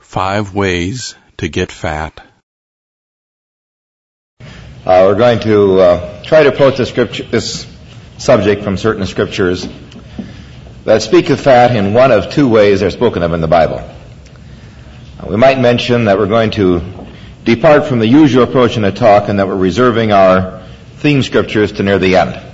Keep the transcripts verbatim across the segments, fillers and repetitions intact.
Five ways to get fat. Uh, we're going to uh, try to approach this, scripture, this subject from certain scriptures that speak of fat in one of two ways they're spoken of in the Bible. Uh, we might mention that we're going to depart from the usual approach in the talk and that we're reserving our theme scriptures to near the end.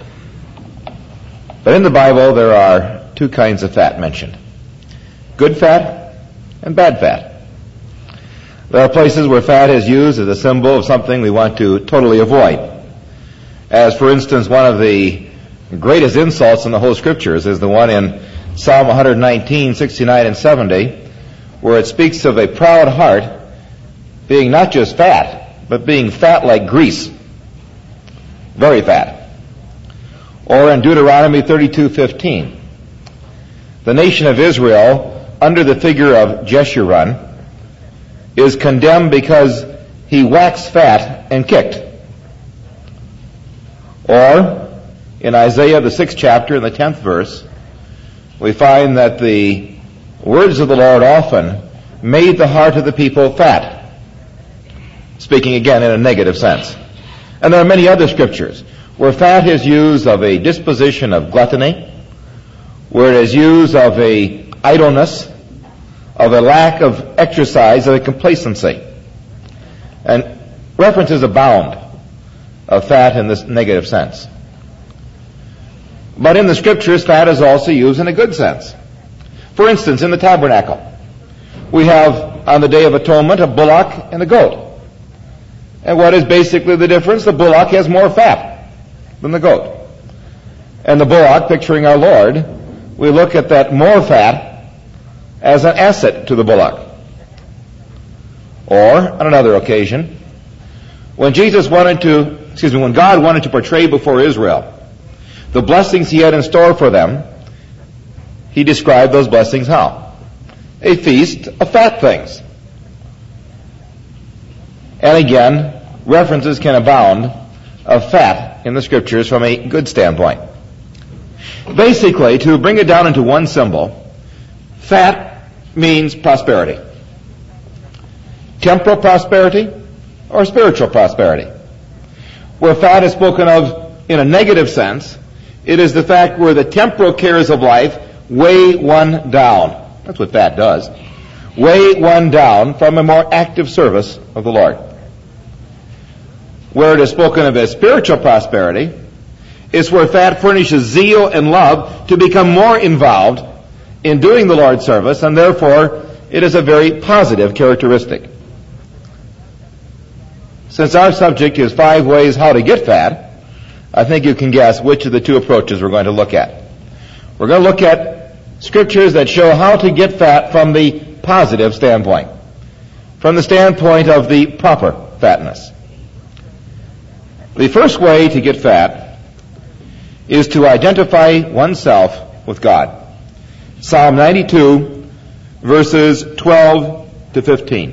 But in the Bible there are two kinds of fat mentioned. Good fat and bad fat. There are places where fat is used as a symbol of something we want to totally avoid. As, for instance, one of the greatest insults in the whole Scriptures is the one in Psalm one nineteen, sixty-nine, and seventy, where it speaks of a proud heart being not just fat, but being fat like grease. Very fat. Or in Deuteronomy thirty-two fifteen, the nation of Israel, under the figure of Jeshurun, is condemned because he waxed fat and kicked. Or, in Isaiah, the sixth chapter, in the tenth verse, we find that the words of the Lord often made the heart of the people fat, speaking again in a negative sense. And there are many other scriptures where fat is used of a disposition of gluttony, where it is used of a idleness, of a lack of exercise, of a complacency. And references abound of fat in this negative sense. But in the scriptures, fat is also used in a good sense. For instance, in the tabernacle, we have on the Day of Atonement a bullock and a goat. And what is basically the difference? The bullock has more fat than the goat. And the bullock, picturing our Lord, we look at that more fat as an asset to the bullock. Or, on another occasion, when Jesus wanted to, excuse me, when God wanted to portray before Israel the blessings he had in store for them, he described those blessings how? A feast of fat things. And again, references can abound of fat in the scriptures from a good standpoint. Basically, to bring it down into one symbol, fat means prosperity. Temporal prosperity or spiritual prosperity. Where fat is spoken of in a negative sense, it is the fact where the temporal cares of life weigh one down. That's what fat does. Weigh one down from a more active service of the Lord. Where it is spoken of as spiritual prosperity is where fat furnishes zeal and love to become more involved in doing the Lord's service, and therefore it is a very positive characteristic. Since our subject is five ways how to get fat, I think you can guess which of the two approaches we're going to look at. We're going to look at scriptures that show how to get fat from the positive standpoint, from the standpoint of the proper fatness. The first way to get fat is to identify oneself with God. Psalm ninety-two, verses twelve to fifteen.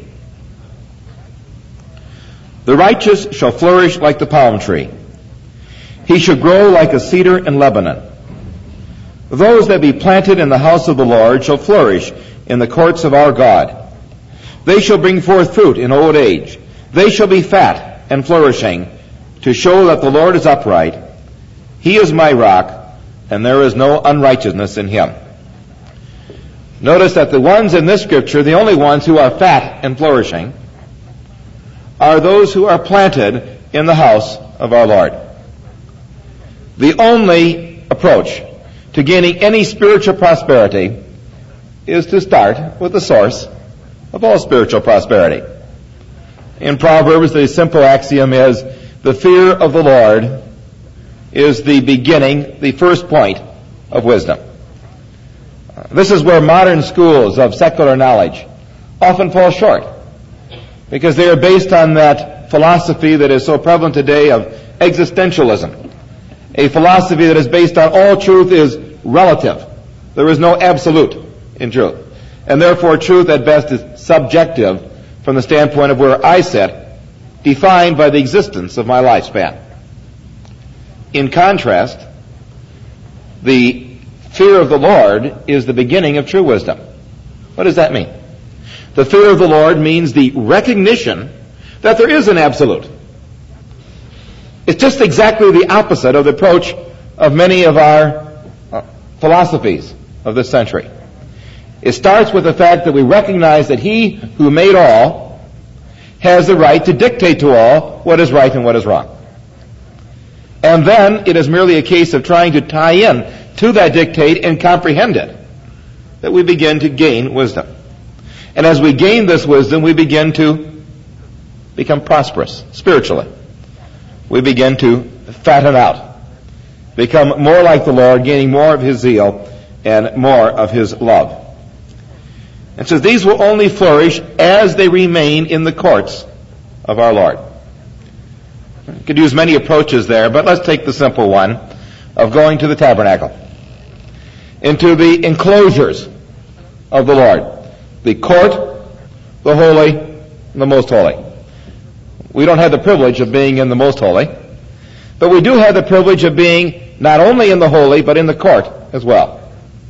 The righteous shall flourish like the palm tree. He shall grow like a cedar in Lebanon. Those that be planted in the house of the Lord shall flourish in the courts of our God. They shall bring forth fruit in old age. They shall be fat and flourishing, to show that the Lord is upright. He is my rock, and there is no unrighteousness in him. Notice that the ones in this scripture, the only ones who are fat and flourishing, are those who are planted in the house of our Lord. The only approach to gaining any spiritual prosperity is to start with the source of all spiritual prosperity. In Proverbs, the simple axiom is, the fear of the Lord is the beginning, the first point of wisdom. This is where modern schools of secular knowledge often fall short, because they are based on that philosophy that is so prevalent today of existentialism, a philosophy that is based on all truth is relative. There is no absolute in truth, and therefore truth at best is subjective from the standpoint of where I sit, defined by the existence of my lifespan. In contrast, the fear of the Lord is the beginning of true wisdom. What does that mean? The fear of the Lord means the recognition that there is an absolute. It's just exactly the opposite of the approach of many of our uh, philosophies of this century. It starts with the fact that we recognize that He who made all has the right to dictate to all what is right and what is wrong. And then it is merely a case of trying to tie in to that dictate and comprehend it that we begin to gain wisdom. And as we gain this wisdom, we begin to become prosperous spiritually. We begin to fatten out, become more like the Lord, gaining more of His zeal and more of His love. And so these will only flourish as they remain in the courts of our Lord. You could use many approaches there, but let's take the simple one of going to the tabernacle, into the enclosures of the Lord, the court, the holy, and the most holy. We don't have the privilege of being in the most holy, but we do have the privilege of being not only in the holy, but in the court as well.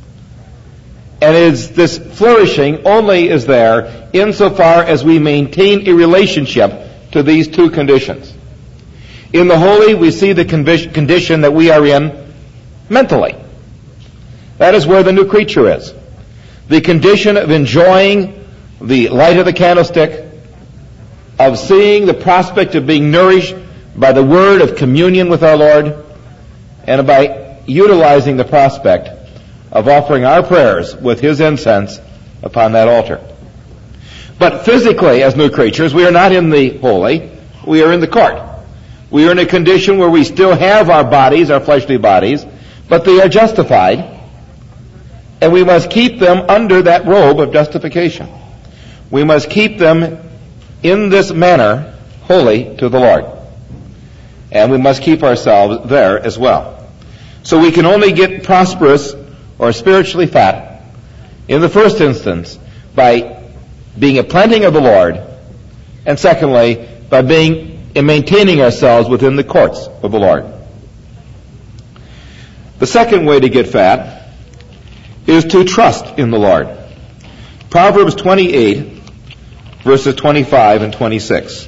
And is this flourishing only is there insofar as we maintain a relationship to these two conditions. In the holy, we see the condition that we are in mentally. That is where the new creature is. The condition of enjoying the light of the candlestick, of seeing the prospect of being nourished by the word of communion with our Lord, and by utilizing the prospect of offering our prayers with His incense upon that altar. But physically, as new creatures, we are not in the holy, we are in the court. We are in a condition where we still have our bodies, our fleshly bodies, but they are justified, and we must keep them under that robe of justification. We must keep them in this manner holy to the Lord. And we must keep ourselves there as well. So we can only get prosperous or spiritually fat in the first instance by being a planting of the Lord, and secondly, by being and maintaining ourselves within the courts of the Lord. The second way to get fat is to trust in the Lord. Proverbs twenty-eight, verses twenty-five and twenty-six.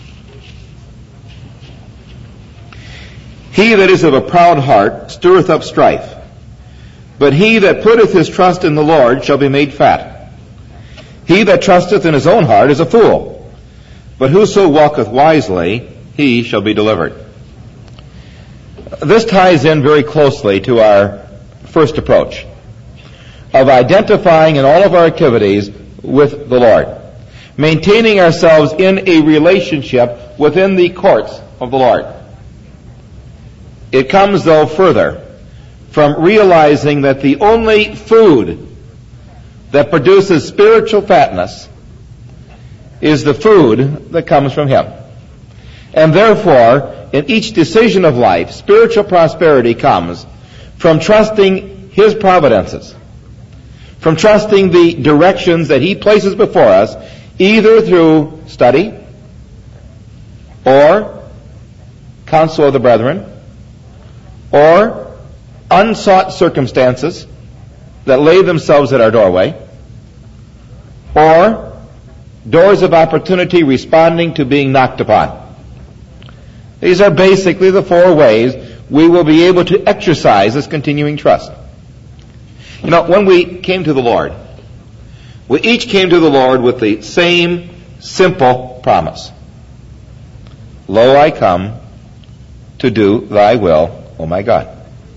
He that is of a proud heart stirreth up strife, but he that putteth his trust in the Lord shall be made fat. He that trusteth in his own heart is a fool, but whoso walketh wisely, he shall be delivered. This ties in very closely to our first approach of identifying in all of our activities with the Lord, maintaining ourselves in a relationship within the courts of the Lord. It comes, though, further from realizing that the only food that produces spiritual fatness is the food that comes from Him. And therefore, in each decision of life, spiritual prosperity comes from trusting His providences, from trusting the directions that He places before us, either through study or counsel of the brethren or unsought circumstances that lay themselves at our doorway, or doors of opportunity responding to being knocked upon. These are basically the four ways we will be able to exercise this continuing trust. You know, when we came to the Lord, we each came to the Lord with the same simple promise. Lo, I come to do thy will, O my God.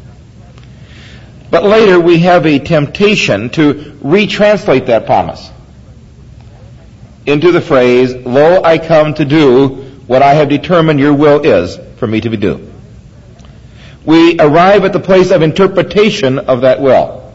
But later we have a temptation to retranslate that promise into the phrase, lo, I come to do what I have determined your will is for me to do. We arrive at the place of interpretation of that will.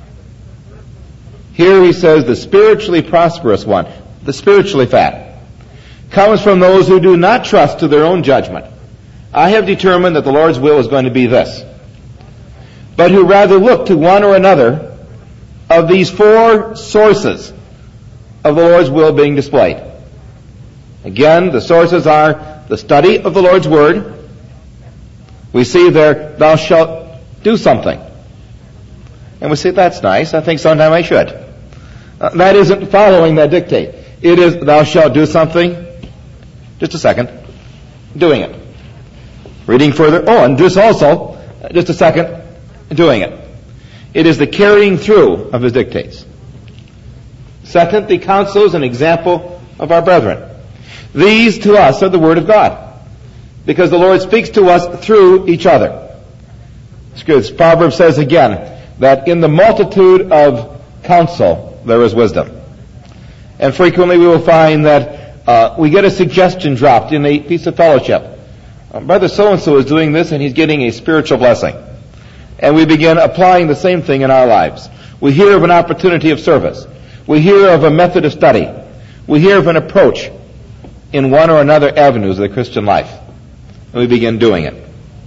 Here he says the spiritually prosperous one, the spiritually fat, comes from those who do not trust to their own judgment. I have determined that the Lord's will is going to be this. But who rather look to one or another of these four sources of the Lord's will being displayed. Again, the sources are the study of the Lord's Word. We see there, thou shalt do something. And we say, that's nice. I think sometime I should. Uh, that isn't following that dictate. It is, thou shalt do something. Just a second. Doing it. Reading further. Oh, and this also. Just a second. Doing it. It is the carrying through of his dictates. Second, the counsels and example of our brethren. These to us are the Word of God, because the Lord speaks to us through each other. It's good. Proverbs says again that in the multitude of counsel there is wisdom. And frequently we will find that uh, we get a suggestion dropped in a piece of fellowship. Um, Brother so-and-so is doing this and he's getting a spiritual blessing. And we begin applying the same thing in our lives. We hear of an opportunity of service. We hear of a method of study. We hear of an approach in one or another avenues of the Christian life. And we begin doing it.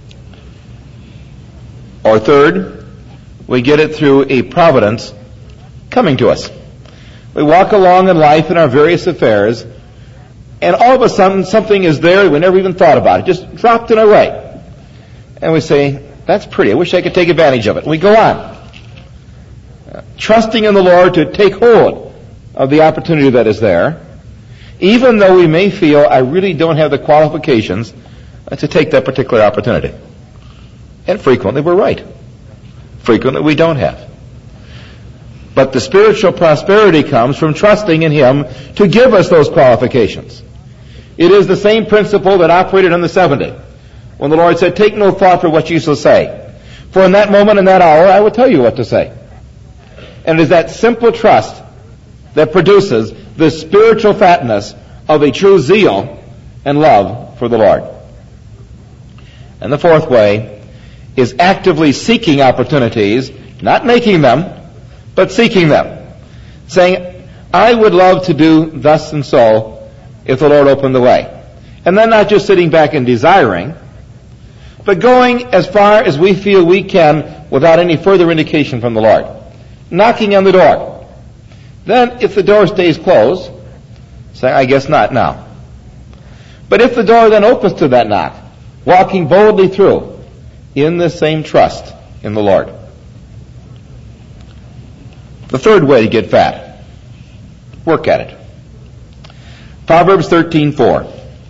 Or third, we get it through a providence coming to us. We walk along in life in our various affairs, and all of a sudden something is there we never even thought about it, just dropped in our way. And we say, that's pretty, I wish I could take advantage of it. And we go on, uh, trusting in the Lord to take hold of the opportunity that is there, even though we may feel I really don't have the qualifications uh, to take that particular opportunity. And frequently we're right. Frequently we don't have. But the spiritual prosperity comes from trusting in Him to give us those qualifications. It is the same principle that operated on the seventy, when the Lord said, take no thought for what you shall say. For in that moment, in that hour, I will tell you what to say. And it is that simple trust that produces the spiritual fatness of a true zeal and love for the Lord. And the fourth way is actively seeking opportunities, not making them, but seeking them. Saying, I would love to do thus and so if the Lord opened the way. And then not just sitting back and desiring, but going as far as we feel we can without any further indication from the Lord. Knocking on the door. Then, if the door stays closed, say, I guess not now. But if the door then opens to that knock, walking boldly through in the same trust in the Lord. The third way to get fat, work at it. Proverbs thirteen four.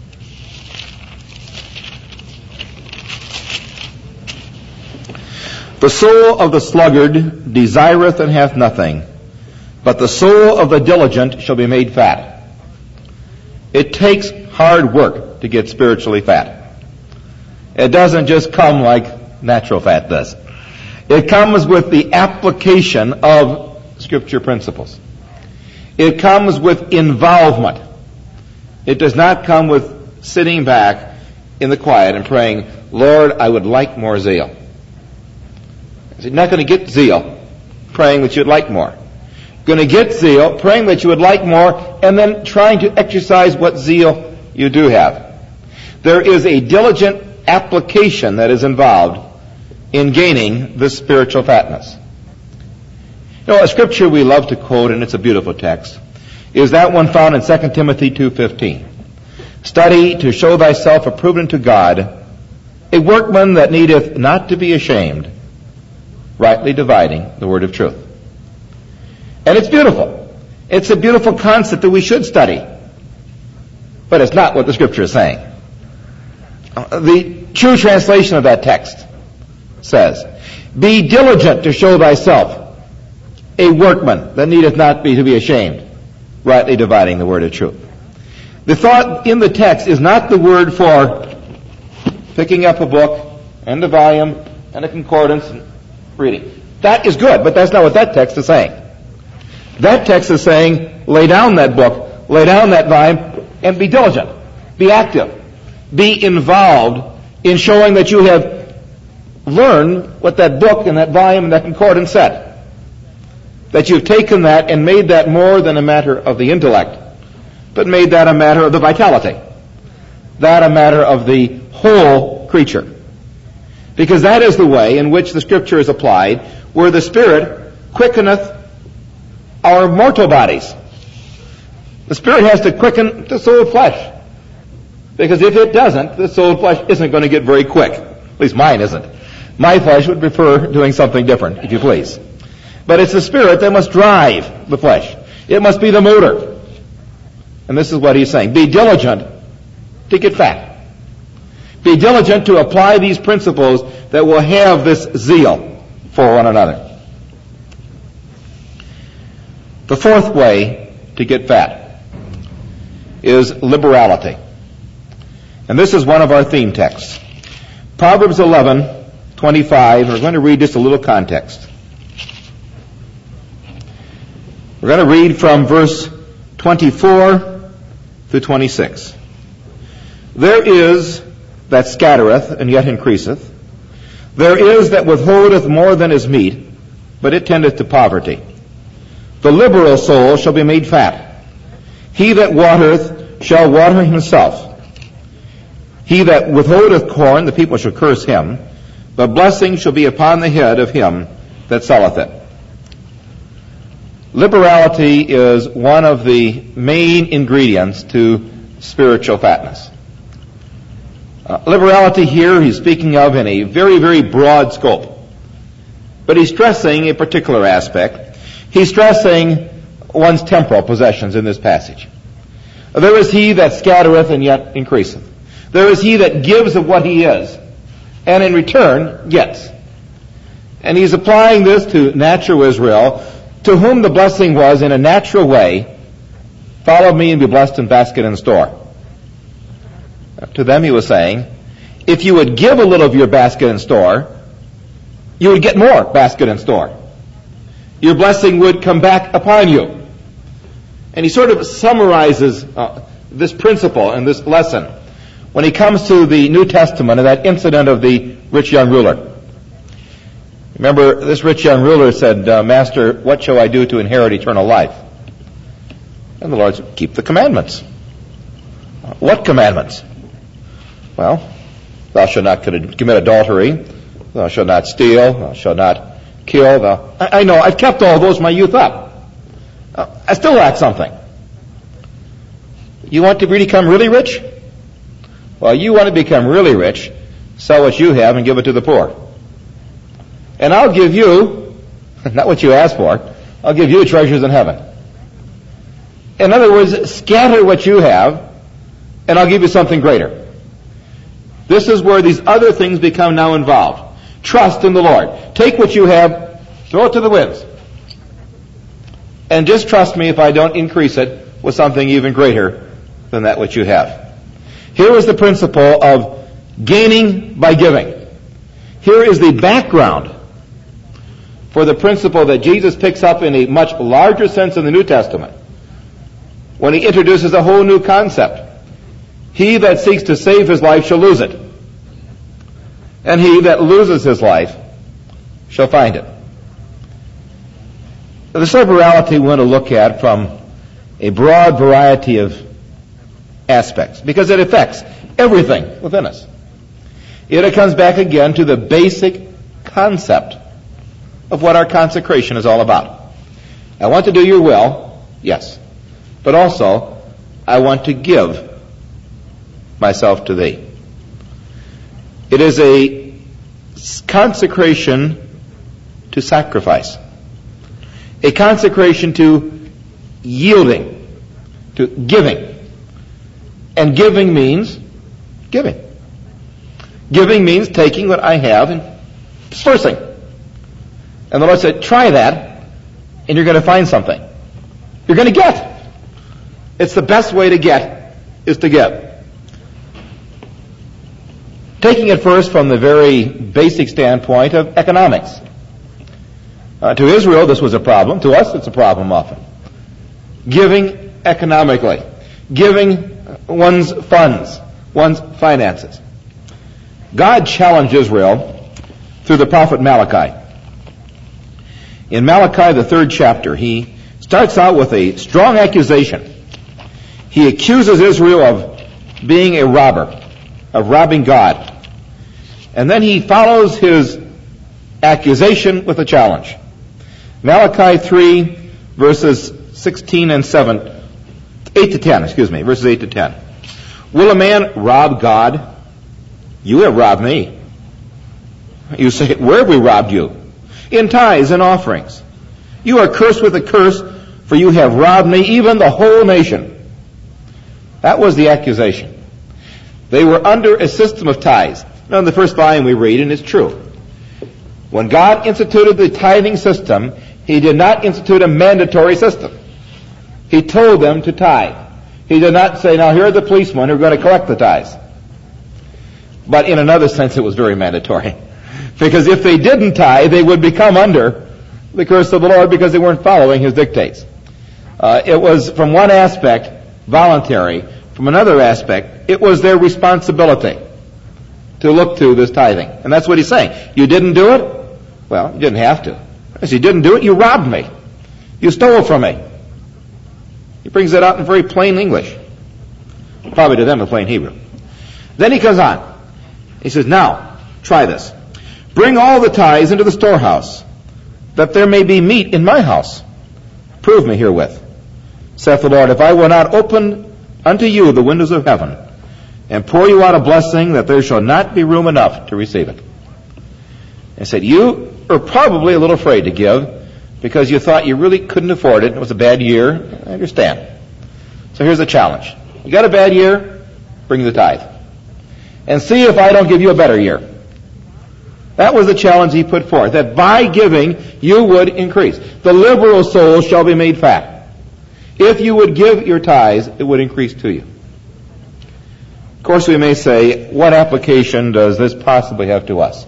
The soul of the sluggard desireth and hath nothing, but the soul of the diligent shall be made fat. It takes hard work to get spiritually fat. It doesn't just come like natural fat does. It comes with the application of Scripture principles. It comes with involvement. It does not come with sitting back in the quiet and praying, Lord, I would like more zeal. You're not going to get zeal praying that you'd like more. You're going to get zeal praying that you would like more and then trying to exercise what zeal you do have. There is a diligent application that is involved in gaining this spiritual fatness. You know, a scripture we love to quote, and it's a beautiful text, is that one found in Second Timothy two fifteen. Study to show thyself approved unto God, a workman that needeth not to be ashamed, rightly dividing the word of truth. And it's beautiful. It's a beautiful concept that we should study. But it's not what the scripture is saying. The true translation of that text says, be diligent to show thyself a workman that needeth not be to be ashamed, rightly dividing the word of truth. The thought in the text is not the word for picking up a book and a volume and a concordance and reading. That is good, but that's not what that text is saying. That text is saying, lay down that book, lay down that volume, and be diligent, be active, be involved in showing that you have learned what that book and that volume and that concordance said. That you've taken that and made that more than a matter of the intellect, but made that a matter of the vitality. That a matter of the whole creature. Because that is the way in which the Scripture is applied, where the Spirit quickeneth our mortal bodies. The Spirit has to quicken the soul of flesh. Because if it doesn't, the soul of flesh isn't going to get very quick. At least mine isn't. My flesh would prefer doing something different, if you please. But it's the Spirit that must drive the flesh. It must be the motor. And this is what he's saying. Be diligent to get fat. Be diligent to apply these principles that will have this zeal for one another. The fourth way to get fat is liberality. And this is one of our theme texts. Proverbs eleven twenty-five. We're going to read just a little context. We're going to read from verse twenty-four through twenty-six. There is that scattereth and yet increaseth. There is that withholdeth more than is meet, but it tendeth to poverty. The liberal soul shall be made fat. He that watereth shall water himself. He that withholdeth corn, the people shall curse him, but blessing shall be upon the head of him that selleth it. Liberality is one of the main ingredients to spiritual fatness. Uh, liberality here he's speaking of in a very, very broad scope. But he's stressing a particular aspect. He's stressing one's temporal possessions in this passage. There is he that scattereth and yet increaseth. There is he that gives of what he is, and in return gets. And he's applying this to natural Israel, to whom the blessing was in a natural way, follow me and be blessed in basket and store. To them he was saying, if you would give a little of your basket and store, you would get more basket and store. Your blessing would come back upon you. And he sort of summarizes uh, this principle and this lesson when he comes to the New Testament and that incident of the rich young ruler. Remember, this rich young ruler said, uh, Master, what shall I do to inherit eternal life? And the Lord said, keep the commandments. Uh, what commandments? Well, thou shalt not commit adultery, thou shalt not steal, thou shalt not kill. Thou... I, I know, I've kept all those my youth up. Uh, I still lack something. You want to become really rich? Well, you want to become really rich, sell what you have and give it to the poor. And I'll give you, not what you asked for, I'll give you treasures in heaven. In other words, scatter what you have, and I'll give you something greater. This is where these other things become now involved. Trust in the Lord. Take what you have, throw it to the winds. And just trust me if I don't increase it with something even greater than that which you have. Here is the principle of gaining by giving. Here is the background for the principle that Jesus picks up in a much larger sense in the New Testament when he introduces a whole new concept. He that seeks to save his life shall lose it, and he that loses his life shall find it. This liberality we want to look at from a broad variety of aspects, because it affects everything within us. It comes back again to the basic concept of what our consecration is all about. I want to do your will, yes, but also I want to give myself to thee. It is a consecration to sacrifice, a consecration to yielding, to giving. And giving means giving. Giving means taking what I have and dispersing. And the Lord said, try that, and you're going to find something. You're going to get. It's the best way to get, is to give. Taking it first from the very basic standpoint of economics. Uh, to Israel, this was a problem. To us, it's a problem often. Giving economically. Giving one's funds, one's finances. God challenged Israel through the prophet Malachi. In Malachi, the third chapter, he starts out with a strong accusation. He accuses Israel of being a robber, of robbing God. And then he follows his accusation with a challenge. Malachi three, verses sixteen and seven, eight to ten, excuse me, verses eight to ten. Will a man rob God? You have robbed me. You say, where have we robbed you? In tithes and offerings. You are cursed with a curse, for you have robbed me, even the whole nation. That was the accusation. They were under a system of tithes. Now, in the first volume we read, and it's true. When God instituted the tithing system, He did not institute a mandatory system. He told them to tithe. He did not say, now here are the policemen who are going to collect the tithes. But in another sense, it was very mandatory. Because if they didn't tithe, they would become under the curse of the Lord because they weren't following His dictates. Uh, it was, from one aspect, voluntary. From another aspect, it was their responsibility to look to this tithing. And that's what He's saying. You didn't do it? Well, you didn't have to. As you didn't do it, you robbed me. You stole from me. He brings that out in very plain English. Probably to them in plain Hebrew. Then he comes on. He says, now, try this. Bring all the tithes into the storehouse, that there may be meat in my house. Prove me herewith, saith the Lord, if I will not open unto you the windows of heaven, and pour you out a blessing, that there shall not be room enough to receive it. And said, you are probably a little afraid to give, because you thought you really couldn't afford it. It was a bad year. I understand. So here's the challenge. You got a bad year? Bring the tithe. And see if I don't give you a better year. That was the challenge He put forth, that by giving you would increase. The liberal soul shall be made fat. If you would give your tithes, it would increase to you. Of course, we may say, what application does this possibly have to us?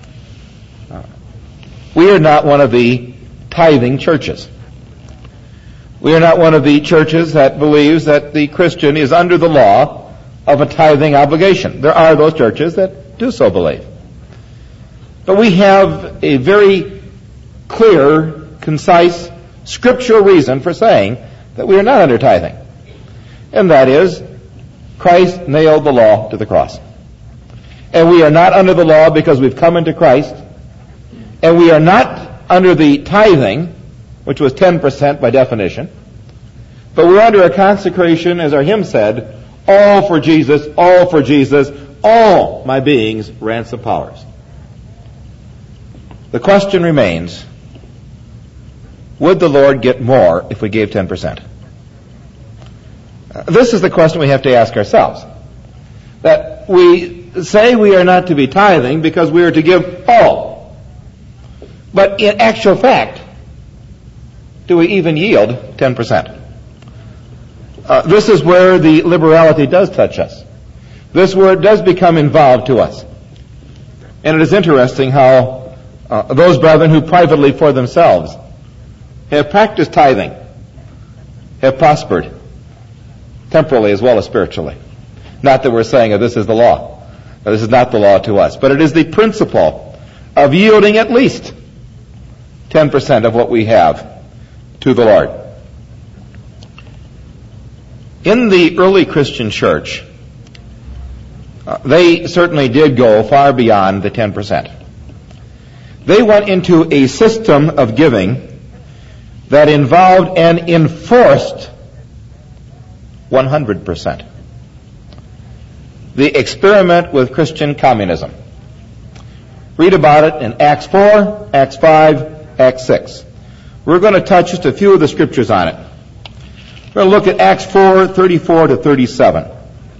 We are not one of the tithing churches. We are not one of the churches that believes that the Christian is under the law of a tithing obligation. There are those churches that do so believe. But we have a very clear, concise, scriptural reason for saying that we are not under tithing. And that is, Christ nailed the law to the cross. And we are not under the law because we've come into Christ. And we are not under the tithing, which was ten percent by definition. But we're under a consecration, as our hymn said, all for Jesus, all for Jesus, all my being's ransom powers. The question remains, would the Lord get more if we gave ten percent? Uh, this is the question we have to ask ourselves. That we say we are not to be tithing because we are to give all. But in actual fact, do we even yield ten percent? Uh, this is where the liberality does touch us. This is where it does become involved to us. And it is interesting how uh, those brethren who privately for themselves have practiced tithing have prospered, temporally as well as spiritually. Not that we're saying that this is the law. This is not the law to us. But it is the principle of yielding at least ten percent of what we have to the Lord. In the early Christian church, uh, they certainly did go far beyond the ten percent. They went into a system of giving that involved and enforced one hundred percent. The experiment with Christian communism. Read about it in Acts four, Acts five, Acts six. We're going to touch just a few of the scriptures on it. We're going to look at Acts four, thirty-four to thirty-seven.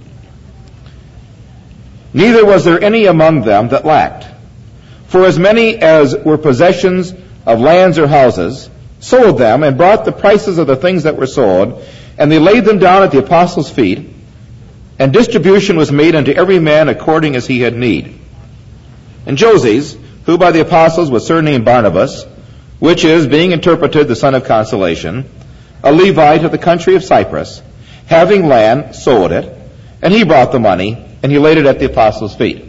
Neither was there any among them that lacked. For as many as were possessions of lands or houses, sold them, and brought the prices of the things that were sold, and they laid them down at the apostles' feet, and distribution was made unto every man according as he had need. And Joses, who by the apostles was surnamed Barnabas, which is, being interpreted, the son of consolation, a Levite of the country of Cyprus, having land, sold it, and he brought the money, and he laid it at the apostles' feet.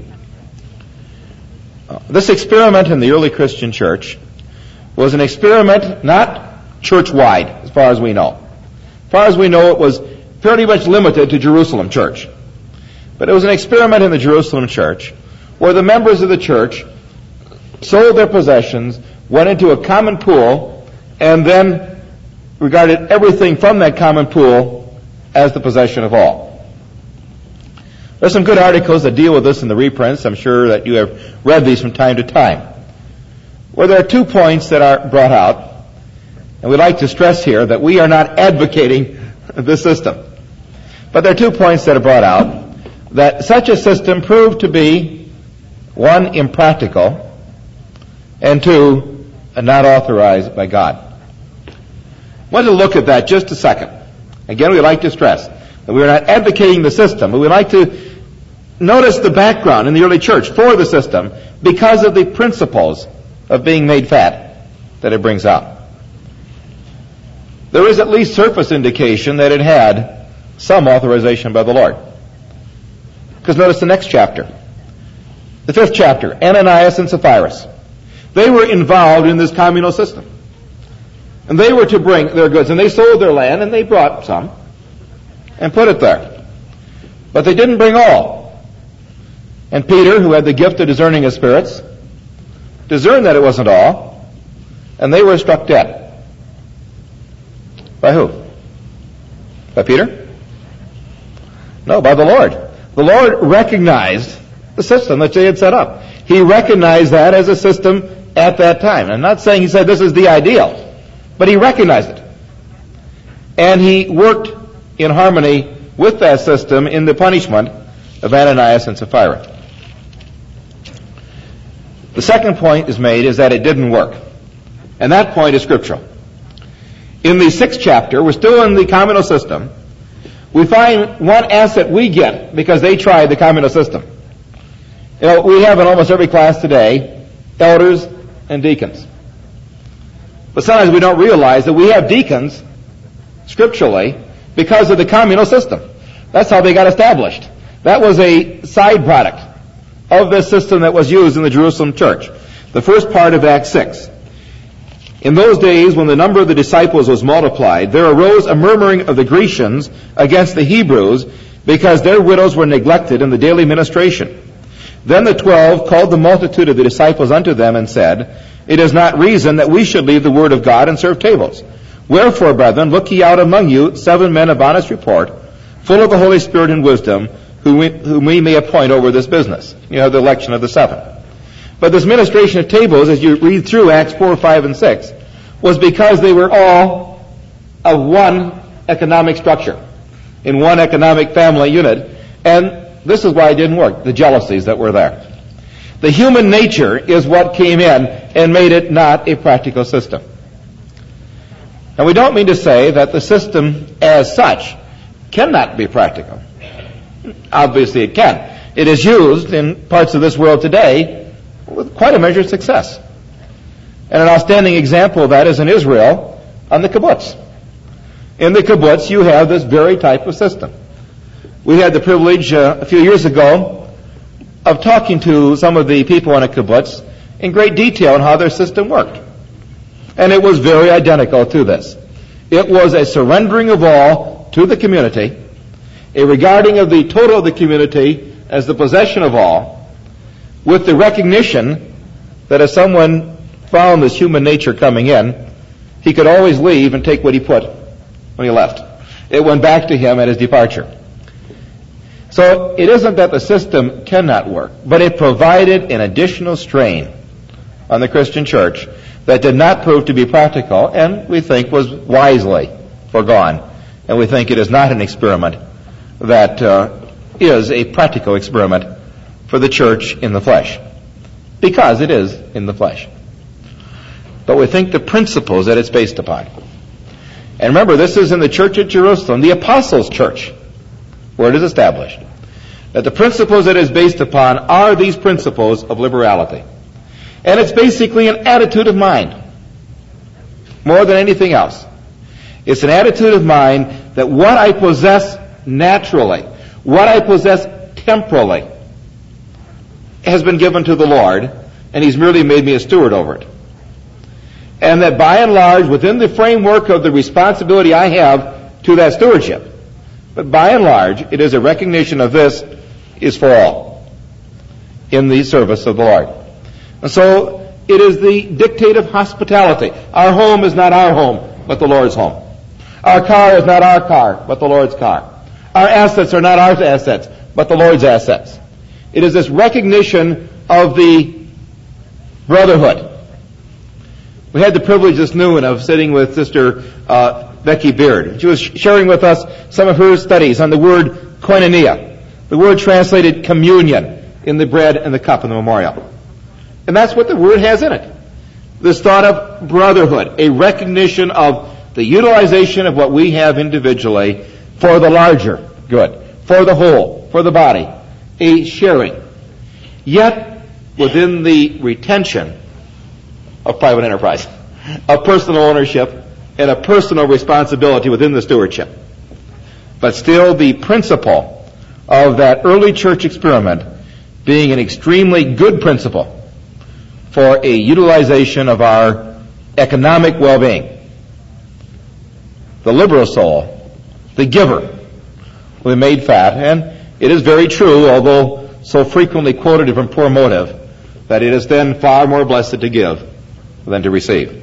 Uh, this experiment in the early Christian church was an experiment not church-wide, as far as we know. As far as we know, it was pretty much limited to Jerusalem church. But it was an experiment in the Jerusalem church where the members of the church sold their possessions, went into a common pool, and then regarded everything from that common pool as the possession of all. There's some good articles that deal with this in the reprints. I'm sure that you have read these from time to time, where there are two points that are brought out, and we'd like to stress here that we are not advocating this system. But there are two points that are brought out. That such a system proved to be, one, impractical, and two, not authorized by God. I want to look at that just a second. Again, we like to stress that we are not advocating the system, but we like to notice the background in the early church for the system because of the principles of being made fat that it brings out. There is at least surface indication that it had some authorization by the Lord. Because notice the next chapter. The fifth chapter, Ananias and Sapphira. They were involved in this communal system. And they were to bring their goods. And they sold their land and they brought some and put it there. But they didn't bring all. And Peter, who had the gift of discerning of spirits, discerned that it wasn't all. And they were struck dead. By who? By Peter? No, by the Lord. The Lord recognized the system that they had set up. He recognized that as a system at that time. I'm not saying he said this is the ideal, but he recognized it. And he worked in harmony with that system in the punishment of Ananias and Sapphira. The second point is made is that it didn't work. And that point is scriptural. In the sixth chapter, we're still in the communal system. We find one asset we get because they tried the communal system. You know, we have in almost every class today elders and deacons. But sometimes we don't realize that we have deacons scripturally because of the communal system. That's how they got established. That was a side product of this system that was used in the Jerusalem church. The first part of Acts six. In those days, when the number of the disciples was multiplied, there arose a murmuring of the Grecians against the Hebrews because their widows were neglected in the daily ministration. Then the twelve called the multitude of the disciples unto them and said, It is not reason that we should leave the word of God and serve tables. Wherefore, brethren, look ye out among you seven men of honest report, full of the Holy Spirit and wisdom, whom we, whom we may appoint over this business. You have the election of the seven. But this ministration of tables, as you read through Acts four, five, and six, was because they were all of one economic structure, in one economic family unit. And this is why it didn't work, the jealousies that were there. The human nature is what came in and made it not a practical system. Now, we don't mean to say that the system as such cannot be practical. Obviously it can. It is used in parts of this world today with quite a measure of success. And an outstanding example of that is in Israel on the kibbutz. In the kibbutz, you have this very type of system. We had the privilege uh, a few years ago of talking to some of the people in a kibbutz in great detail on how their system worked. And it was very identical to this. It was a surrendering of all to the community, a regarding of the total of the community as the possession of all, with the recognition that if someone found this human nature coming in, he could always leave and take what he put when he left. It went back to him at his departure. So it isn't that the system cannot work, but it provided an additional strain on the Christian church that did not prove to be practical and we think was wisely foregone. And we think it is not an experiment that uh, is a practical experiment for the church in the flesh, because it is in the flesh. But we think the principles that it's based upon. And remember, this is in the church at Jerusalem, the apostles' church, where it is established, that the principles that it is based upon are these principles of liberality. And it's basically an attitude of mind, more than anything else. It's an attitude of mind that what I possess naturally, what I possess temporally, has been given to the Lord, and He's merely made me a steward over it. And that by and large, within the framework of the responsibility I have to that stewardship, but by and large, it is a recognition of this is for all in the service of the Lord. And so, it is the dictate of hospitality. Our home is not our home, but the Lord's home. Our car is not our car, but the Lord's car. Our assets are not our assets, but the Lord's assets. It is this recognition of the brotherhood. We had the privilege this noon of sitting with Sister uh, Becky Beard. She was sharing with us some of her studies on the word koinonia, the word translated communion in the bread and the cup in the memorial. And that's what the word has in it. This thought of brotherhood, a recognition of the utilization of what we have individually for the larger good, for the whole, for the body, a sharing. Yet, within the retention of private enterprise, of personal ownership, and a personal responsibility within the stewardship. But still the principle of that early church experiment being an extremely good principle for a utilization of our economic well-being. The liberal soul, the giver, will be made fat, and it is very true, although so frequently quoted from poor motive, that it is then far more blessed to give than to receive.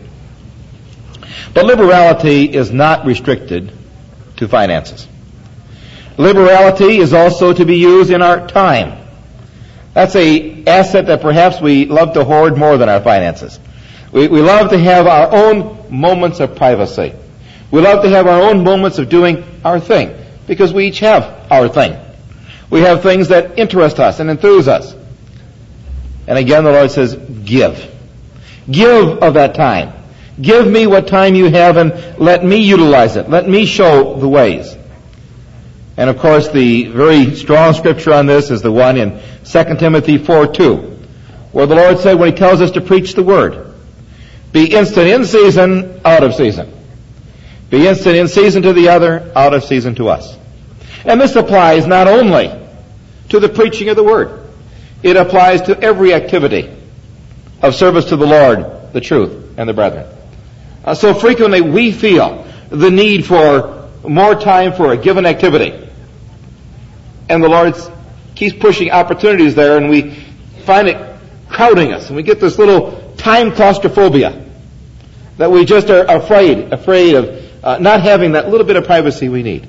But liberality is not restricted to finances. Liberality is also to be used in our time. That's an asset that perhaps we love to hoard more than our finances. We, we love to have our own moments of privacy. We love to have our own moments of doing our thing, because we each have our thing. We have things that interest us and enthuse us. And again, the Lord says, give. Give of that time. Give me what time you have and let me utilize it. Let me show the ways. And of course, the very strong scripture on this is the one in Second Timothy four two, where the Lord said when He tells us to preach the Word, be instant in season, out of season. Be instant in season to the other, out of season to us. And this applies not only to the preaching of the Word. It applies to every activity of service to the Lord, the truth, and the brethren. Uh, so frequently we feel the need for more time for a given activity. And the Lord keeps pushing opportunities there, and we find it crowding us. And we get this little time claustrophobia that we just are afraid, afraid of uh, not having that little bit of privacy we need.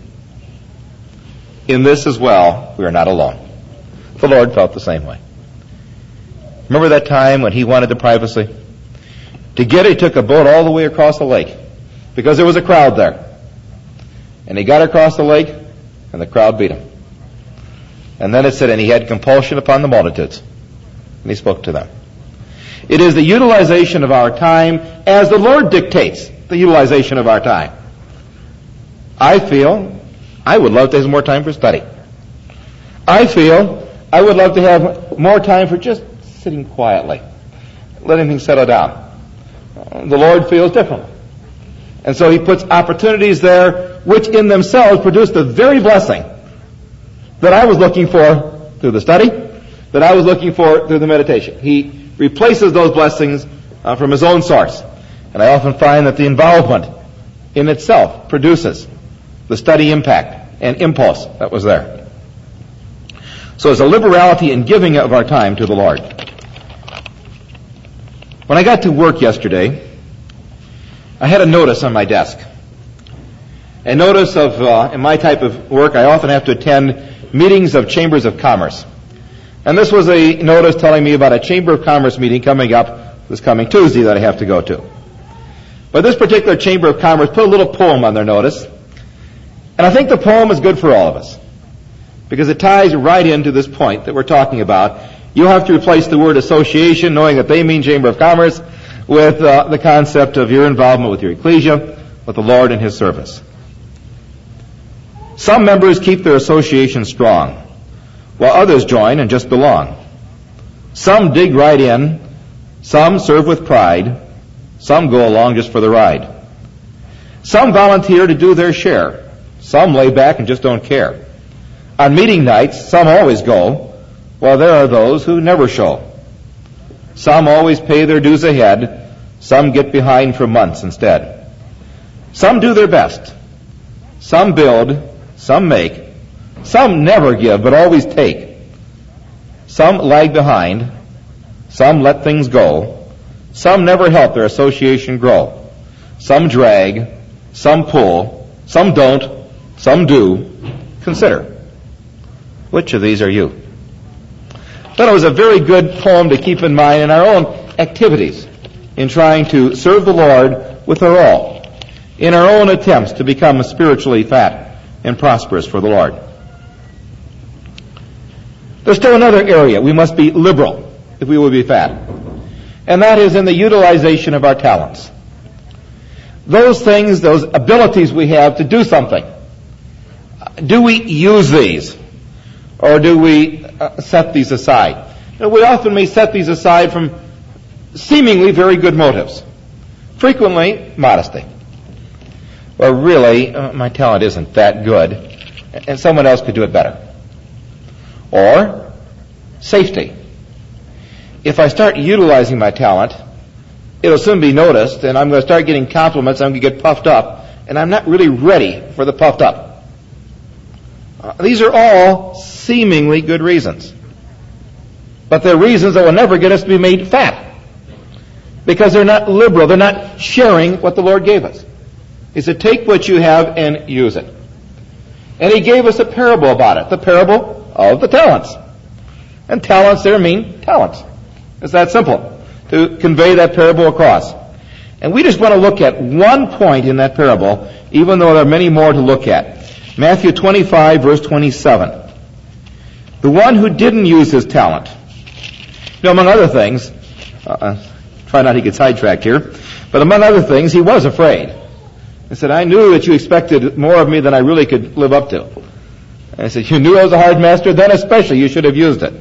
In this as well, we are not alone. The Lord felt the same way. Remember that time when He wanted the privacy? To get it, He took a boat all the way across the lake because there was a crowd there. And He got across the lake, and the crowd beat Him. And then it said, and He had compulsion upon the multitudes. And He spoke to them. It is the utilization of our time as the Lord dictates the utilization of our time. I feel I would love to have more time for study. I feel I would love to have more time for just sitting quietly, letting things settle down. The Lord feels differently. And so He puts opportunities there which in themselves produce the very blessing that I was looking for through the study, that I was looking for through the meditation. He replaces those blessings uh, from His own source. And I often find that the involvement in itself produces the study impact and impulse that was there. So there's a liberality in giving of our time to the Lord. When I got to work yesterday, I had a notice on my desk. A notice of, uh, in my type of work, I often have to attend meetings of chambers of commerce. And this was a notice telling me about a Chamber of Commerce meeting coming up this coming Tuesday that I have to go to. But this particular Chamber of Commerce put a little poem on their notice. And I think the poem is good for all of us, because it ties right into this point that we're talking about. You have to replace the word association, knowing that they mean Chamber of Commerce, with uh, the concept of your involvement with your ecclesia, with the Lord and His service. Some members keep their association strong, while others join and just belong. Some dig right in, some serve with pride, some go along just for the ride. Some volunteer to do their share, some lay back and just don't care. On meeting nights, some always go, while there are those who never show. Some always pay their dues ahead, some get behind for months instead. Some do their best, some build, some make, some never give but always take. Some lag behind, some let things go, some never help their association grow. Some drag, some pull, some don't, some do. Consider, which of these are you? But it was a very good poem to keep in mind in our own activities in trying to serve the Lord with our all. in our own attempts to become spiritually fat and prosperous for the Lord. There's still another area we must be liberal if we will be fat, and that is in the utilization of our talents. Those things, those abilities we have to do something, do we use these, or do we uh, set these aside? You know, we often may set these aside from seemingly very good motives. Frequently, modesty. Well, really, uh, my talent isn't that good, and someone else could do it better. Or safety. If I start utilizing my talent, it'll soon be noticed, and I'm going to start getting compliments, I'm going to get puffed up, and I'm not really ready for the puffed up. Uh, these are all seemingly good reasons. But they're reasons that will never get us to be made fat. Because they're not liberal, they're not sharing what the Lord gave us. He said, take what you have and use it. And he gave us a parable about it, the parable of the talents. And talents there mean talents. It's that simple to convey that parable across. And we just want to look at one point in that parable, even though there are many more to look at. Matthew twenty-five, verse twenty-seven. The one who didn't use his talent. You know, among other things, uh, try not to get sidetracked here, but among other things, he was afraid. He said, I knew that you expected more of me than I really could live up to. And I said, you knew I was a hard master, then especially you should have used it.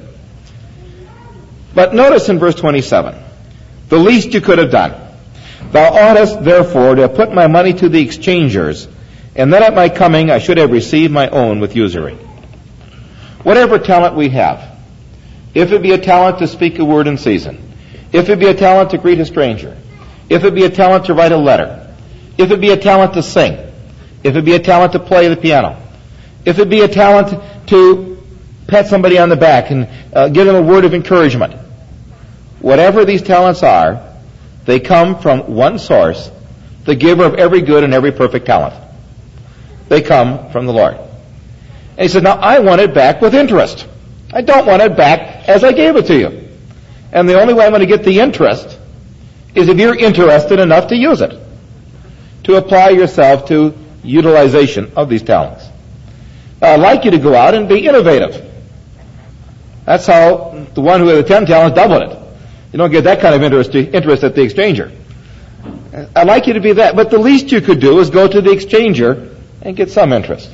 But notice in verse twenty-seven, the least you could have done. Thou oughtest therefore to have put my money to the exchangers, and then at my coming I should have received my own with usury. Whatever talent we have, if it be a talent to speak a word in season, if it be a talent to greet a stranger, if it be a talent to write a letter, if it be a talent to sing, if it be a talent to play the piano, if it be a talent to pat somebody on the back and uh, give them a word of encouragement, whatever these talents are, they come from one source, the giver of every good and every perfect talent. They come from the Lord. And he said, now I want it back with interest. I don't want it back as I gave it to you. And the only way I'm going to get the interest is if you're interested enough to use it, to apply yourself to utilization of these talents. Now, I'd like you to go out and be innovative. That's how the one who had the ten talents doubled it. You don't get that kind of interest, interest at the exchanger. I'd like you to be that, but the least you could do is go to the exchanger and get some interest.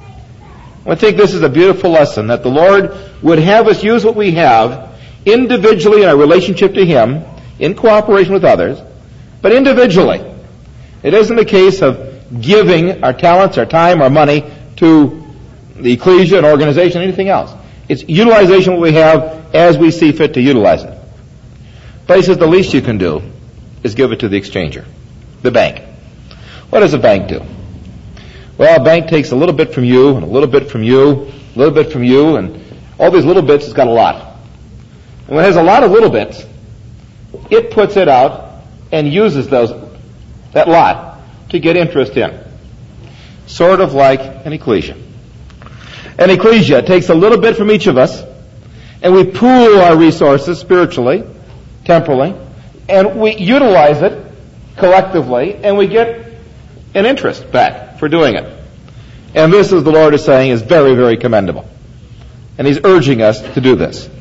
I think this is a beautiful lesson, that the Lord would have us use what we have individually in our relationship to Him, in cooperation with others, but individually. It isn't a case of giving our talents, our time, our money to the ecclesia, an organization, anything else. It's utilization of what we have as we see fit to utilize it. But he says the least you can do is give it to the exchanger, the bank. What does a bank do? Well, a bank takes a little bit from you, and a little bit from you, a little bit from you, and all these little bits, it's got a lot. And when it has a lot of little bits, it puts it out and uses those that lot to get interest in. Sort of like an ecclesia. An ecclesia takes a little bit from each of us, and we pool our resources spiritually, temporally, and we utilize it collectively, and we get an interest back for doing it. And this, as the Lord is saying, is very, very commendable. And He's urging us to do this.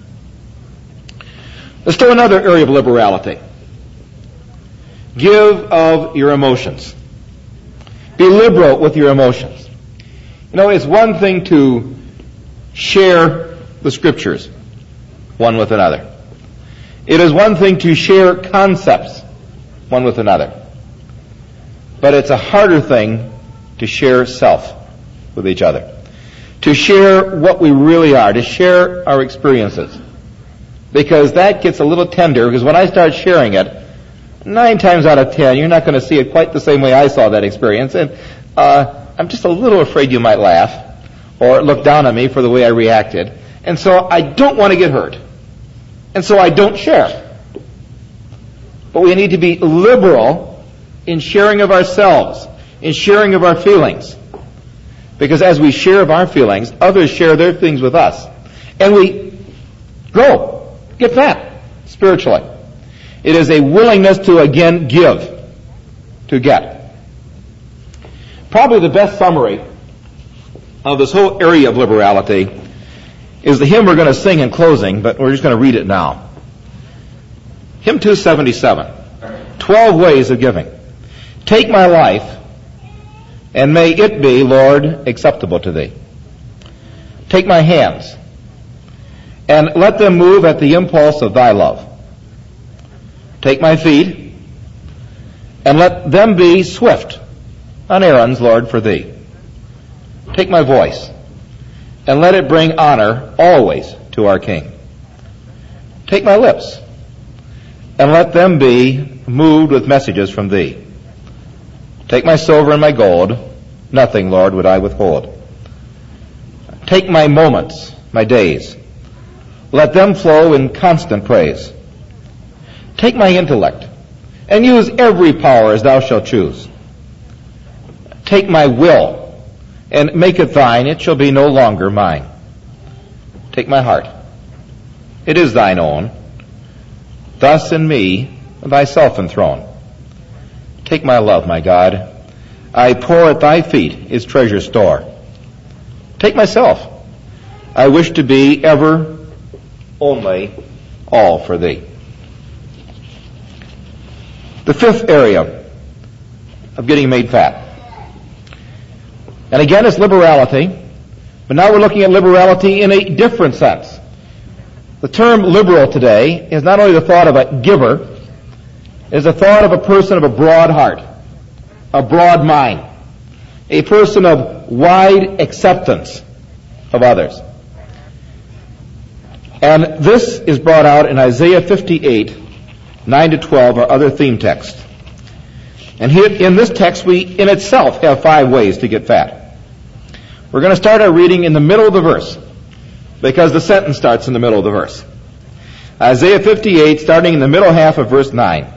There's still another area of liberality. Give of your emotions. Be liberal with your emotions. You know, it's one thing to share the Scriptures one with another. It is one thing to share concepts one with another. But it's a harder thing to share self with each other. To share what we really are. To share our experiences. Because that gets a little tender, because when I start sharing it, nine times out of ten, you're not going to see it quite the same way I saw that experience. And uh, I'm just a little afraid you might laugh or look down on me for the way I reacted. And so I don't want to get hurt. And so I don't share. But we need to be liberal in sharing of ourselves, in sharing of our feelings. Because as we share of our feelings, others share their things with us. And we grow, get fat, spiritually. It is a willingness to again give, to get. Probably the best summary of this whole area of liberality is the hymn we're going to sing in closing, but we're just going to read it now. Hymn two seventy-seven, Twelve Ways of Giving. Take my life, and may it be, Lord, acceptable to thee. Take my hands, and let them move at the impulse of thy love. Take my feet, and let them be swift on errands, Lord, for thee. Take my voice, and let it bring honor always to our King. Take my lips, and let them be moved with messages from thee. Take my silver and my gold, nothing, Lord, would I withhold. Take my moments, my days, let them flow in constant praise. Take my intellect, and use every power as thou shalt choose. Take my will, and make it thine, it shall be no longer mine. Take my heart, it is thine own, thus in me thyself enthroned. Take my love, my God, I pour at thy feet its treasure store. Take myself, I wish to be ever, only, all for thee. The fifth area of getting made fat. And again, it's liberality, but now we're looking at liberality in a different sense. The term liberal today is not only the thought of a giver, it is the thought of a person of a broad heart, a broad mind, a person of wide acceptance of others. And this is brought out in Isaiah fifty-eight, nine to twelve, our other theme text. And here in this text, we in itself have five ways to get fat. We're going to start our reading in the middle of the verse, because the sentence starts in the middle of the verse. Isaiah fifty-eight, starting in the middle half of verse nine.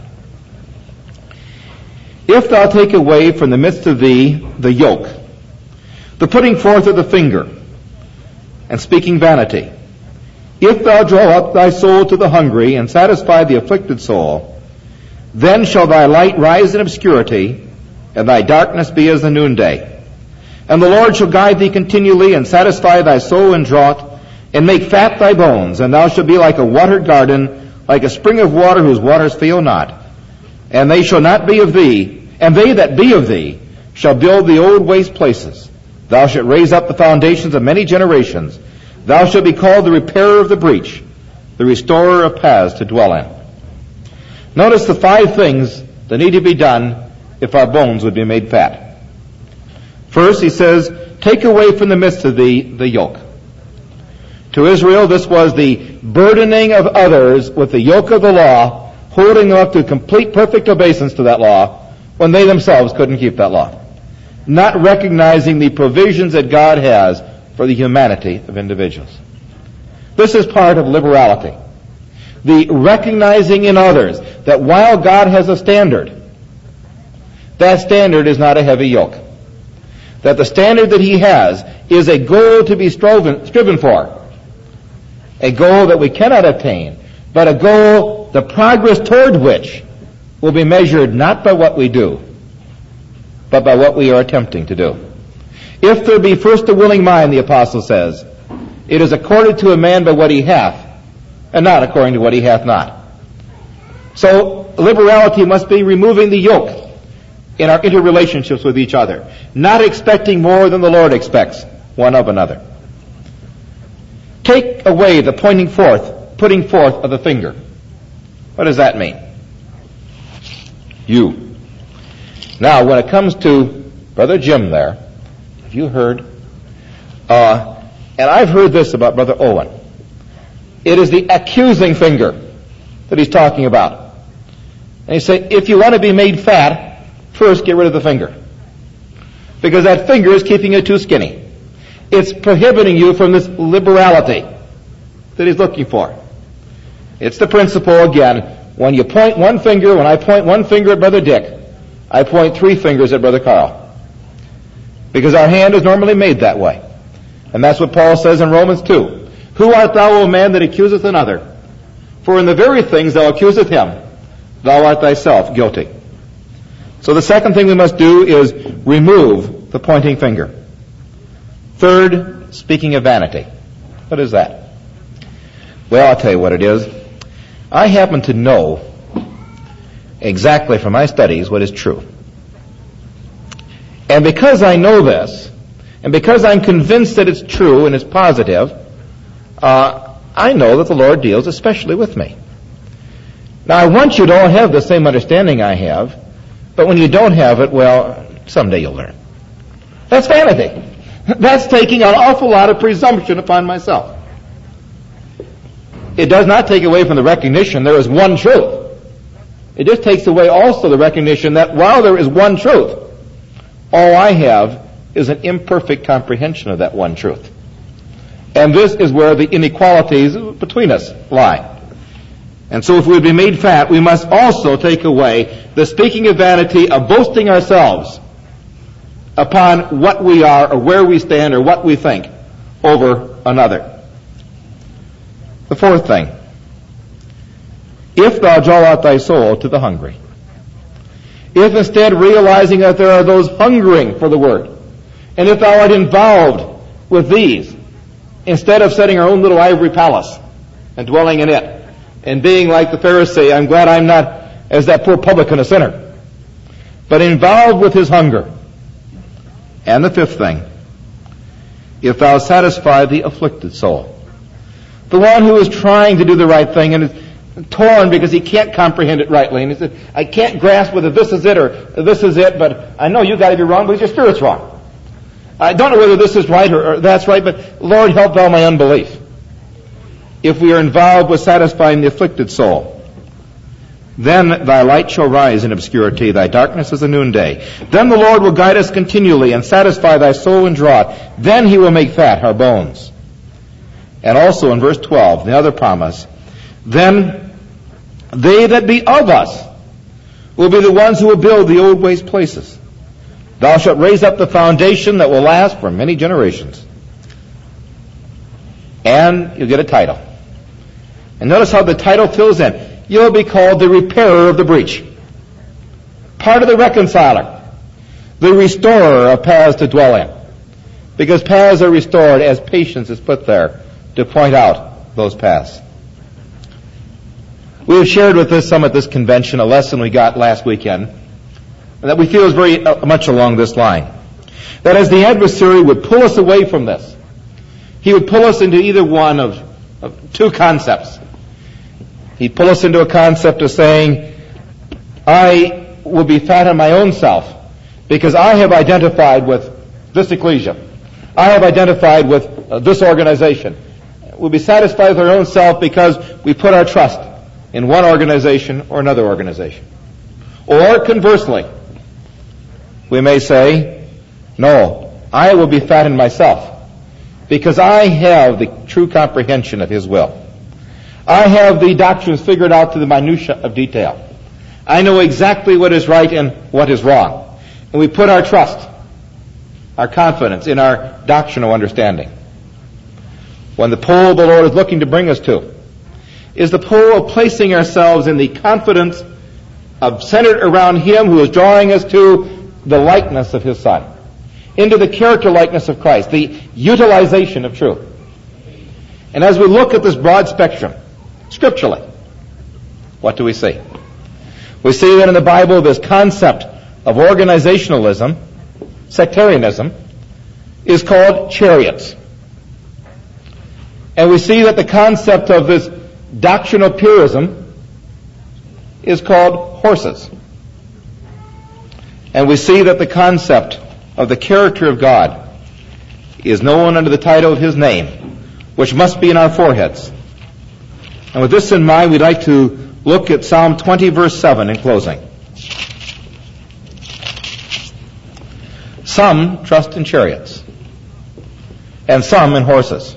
If thou take away from the midst of thee the yoke, the putting forth of the finger, and speaking vanity, if thou draw up thy soul to the hungry, and satisfy the afflicted soul, then shall thy light rise in obscurity, and thy darkness be as the noonday. And the Lord shall guide thee continually, and satisfy thy soul in drought, and make fat thy bones, and thou shalt be like a watered garden, like a spring of water whose waters fail not. And they shall not be of thee, and they that be of thee shall build the old waste places. Thou shalt raise up the foundations of many generations. Thou shalt be called the repairer of the breach, the restorer of paths to dwell in. Notice the five things that need to be done if our bones would be made fat. First, he says, take away from the midst of thee the yoke. To Israel, this was the burdening of others with the yoke of the law, holding them up to complete perfect obeisance to that law when they themselves couldn't keep that law. Not recognizing the provisions that God has for the humanity of individuals. This is part of liberality. The recognizing in others that while God has a standard, that standard is not a heavy yoke. That the standard that he has is a goal to be striven, striven for. A goal that we cannot attain, but a goal, the progress toward which will be measured not by what we do, but by what we are attempting to do. If there be first a willing mind, the apostle says, it is accorded to a man by what he hath, and not according to what he hath not. So liberality must be removing the yoke in our interrelationships with each other, not expecting more than the Lord expects one of another. Take away the pointing forth, putting forth of the finger. What does that mean? You. Now, when it comes to Brother Jim there, have you heard? Uh, and I've heard this about Brother Owen. It is the accusing finger that he's talking about. And he said, if you want to be made fat, first get rid of the finger. Because that finger is keeping you too skinny. It's prohibiting you from this liberality that he's looking for. It's the principle again. When you point one finger, when I point one finger at Brother Dick, I point three fingers at Brother Carl. Because our hand is normally made that way. And that's what Paul says in Romans two. Who art thou, O man, that accuseth another? For in the very things thou accuseth him, thou art thyself guilty. So the second thing we must do is remove the pointing finger. Third, speaking of vanity. What is that? Well, I'll tell you what it is. I happen to know exactly from my studies what is true. And because I know this, and because I'm convinced that it's true and it's positive, uh, I know that the Lord deals especially with me. Now, I want you to all have the same understanding I have, but when you don't have it, well, someday you'll learn. That's vanity. That's taking an awful lot of presumption upon myself. It does not take away from the recognition there is one truth. It just takes away also the recognition that while there is one truth, all I have is an imperfect comprehension of that one truth. And this is where the inequalities between us lie. And so if we would be made fat, we must also take away the speaking of vanity of boasting ourselves upon what we are or where we stand or what we think over another. The fourth thing, if thou draw out thy soul to the hungry, if instead realizing that there are those hungering for the word, and if thou art involved with these, instead of setting our own little ivory palace and dwelling in it, and being like the Pharisee, I'm glad I'm not as that poor publican a sinner, but involved with his hunger. And the fifth thing, if thou satisfy the afflicted soul, the one who is trying to do the right thing and is torn because he can't comprehend it rightly, and he said, I can't grasp whether this is it or this is it, but I know you got to be wrong because your spirit's wrong. I don't know whether this is right or, or that's right, but Lord, help thou my unbelief. If we are involved with satisfying the afflicted soul, then thy light shall rise in obscurity, thy darkness is a noonday. Then the Lord will guide us continually and satisfy thy soul in drought. Then he will make fat our bones. And also in verse twelve, the other promise, then they that be of us will be the ones who will build the old waste places. Thou shalt raise up the foundation that will last for many generations. And you'll get a title. And notice how the title fills in. You'll be called the repairer of the breach, part of the reconciler, the restorer of paths to dwell in. Because paths are restored as patience is put there to point out those paths. We have shared with us some at this convention a lesson we got last weekend that we feel is very uh, much along this line. That as the adversary would pull us away from this, he would pull us into either one of, of two concepts. He'd pull us into a concept of saying, I will be fat on my own self because I have identified with this ecclesia. I have identified with uh, this organization. We'll be satisfied with our own self because we put our trust in one organization or another organization. Or conversely, we may say, no, I will be fat in myself because I have the true comprehension of his will. I have the doctrines figured out to the minutiae of detail. I know exactly what is right and what is wrong. And we put our trust, our confidence in our doctrinal understanding. When the pole the Lord is looking to bring us to is the pole of placing ourselves in the confidence of centered around him who is drawing us to the likeness of his Son, into the character likeness of Christ, the utilization of truth. And as we look at this broad spectrum, scripturally, what do we see? We see that in the Bible this concept of organizationalism, sectarianism, is called chariots. And we see that the concept of this doctrinal purism is called horses. And we see that the concept of the character of God is known under the title of his name, which must be in our foreheads. And with this in mind, we'd like to look at Psalm twenty, verse seven in closing. Some trust in chariots, and some in horses.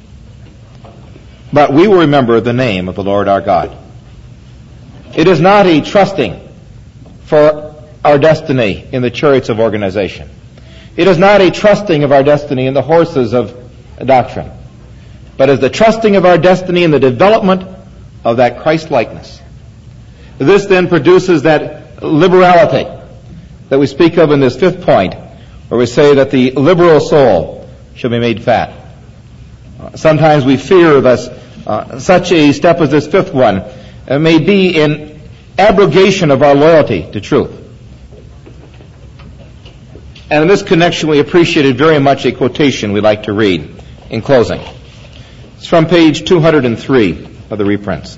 But we will remember the name of the Lord our God. It is not a trusting for our destiny in the chariots of organization. It is not a trusting of our destiny in the horses of doctrine, but is the trusting of our destiny in the development of that Christ-likeness. This then produces that liberality that we speak of in this fifth point, where we say that the liberal soul shall be made fat. Uh, sometimes we fear that uh, such a step as this fifth one uh, may be an abrogation of our loyalty to truth. And in this connection, we appreciated very much a quotation we'd like to read in closing. It's from page two hundred three of the reprints.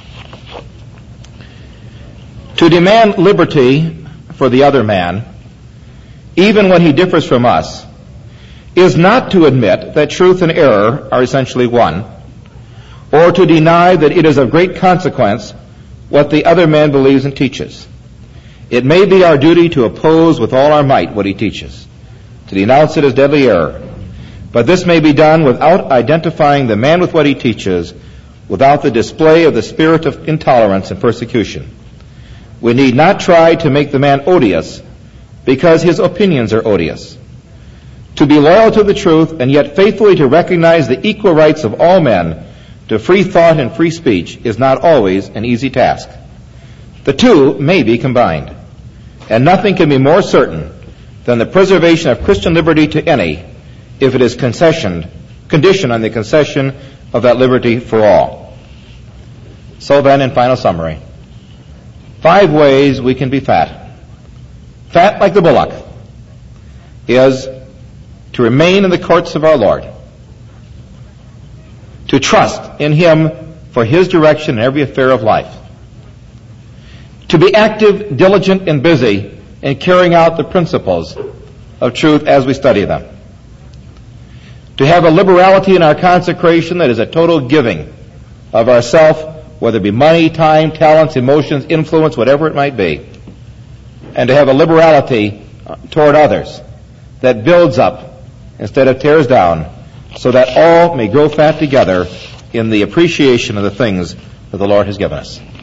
To demand liberty for the other man, even when he differs from us, is not to admit that truth and error are essentially one, or to deny that it is of great consequence what the other man believes and teaches. It may be our duty to oppose with all our might what he teaches, to denounce it as deadly error, but this may be done without identifying the man with what he teaches, without the display of the spirit of intolerance and persecution. We need not try to make the man odious because his opinions are odious. To be loyal to the truth and yet faithfully to recognize the equal rights of all men to free thought and free speech is not always an easy task. The two may be combined, and nothing can be more certain than the preservation of Christian liberty to any if it is concessioned, conditioned on the concession of that liberty for all. So then, in final summary, five ways we can be fat. Fat like the bullock is to remain in the courts of our Lord, to trust in Him for His direction in every affair of life, to be active, diligent, and busy in carrying out the principles of truth as we study them, to have a liberality in our consecration that is a total giving of ourself, whether it be money, time, talents, emotions, influence, whatever it might be, and to have a liberality toward others that builds up instead of tears down, so that all may grow fat together in the appreciation of the things that the Lord has given us.